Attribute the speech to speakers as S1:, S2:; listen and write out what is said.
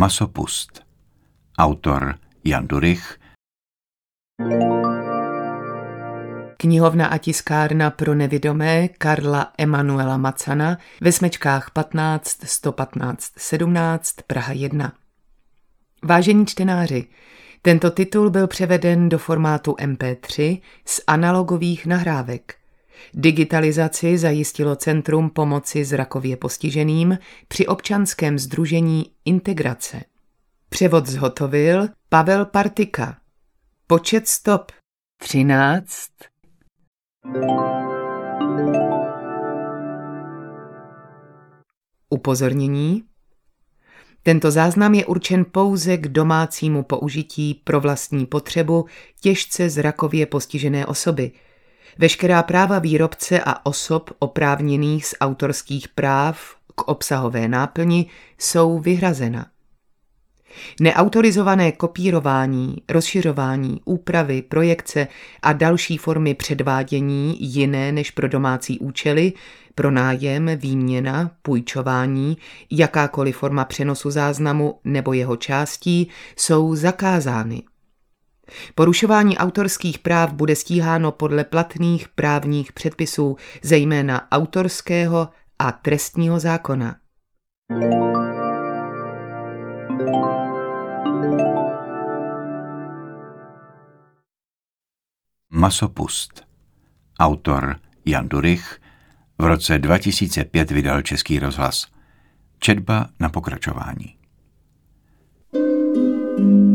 S1: Masopust. Autor Jan Durych.
S2: Knihovna a tiskárna pro nevidomé Karla Emanuela Macana ve smečkách 15 115 17 Praha 1. Vážení čtenáři, tento titul byl převeden do formátu MP3 z analogových nahrávek. Digitalizaci zajistilo Centrum pomoci zrakově postiženým při občanském sdružení Integrace. Převod zhotovil Pavel Partika. Počet stop 13. Upozornění. Tento záznam je určen pouze k domácímu použití pro vlastní potřebu těžce zrakově postižené osoby. Veškerá práva výrobce a osob oprávněných z autorských práv k obsahové náplni jsou vyhrazena. Neautorizované kopírování, rozšiřování, úpravy, projekce a další formy předvádění jiné než pro domácí účely, pronájem, výměna, půjčování, jakákoliv forma přenosu záznamu nebo jeho částí jsou zakázány. Porušování autorských práv bude stíháno podle platných právních předpisů, zejména autorského a trestního zákona.
S1: Masopust. Autor Jan Durych. V roce 2005 vydal Český rozhlas. Četba na pokračování.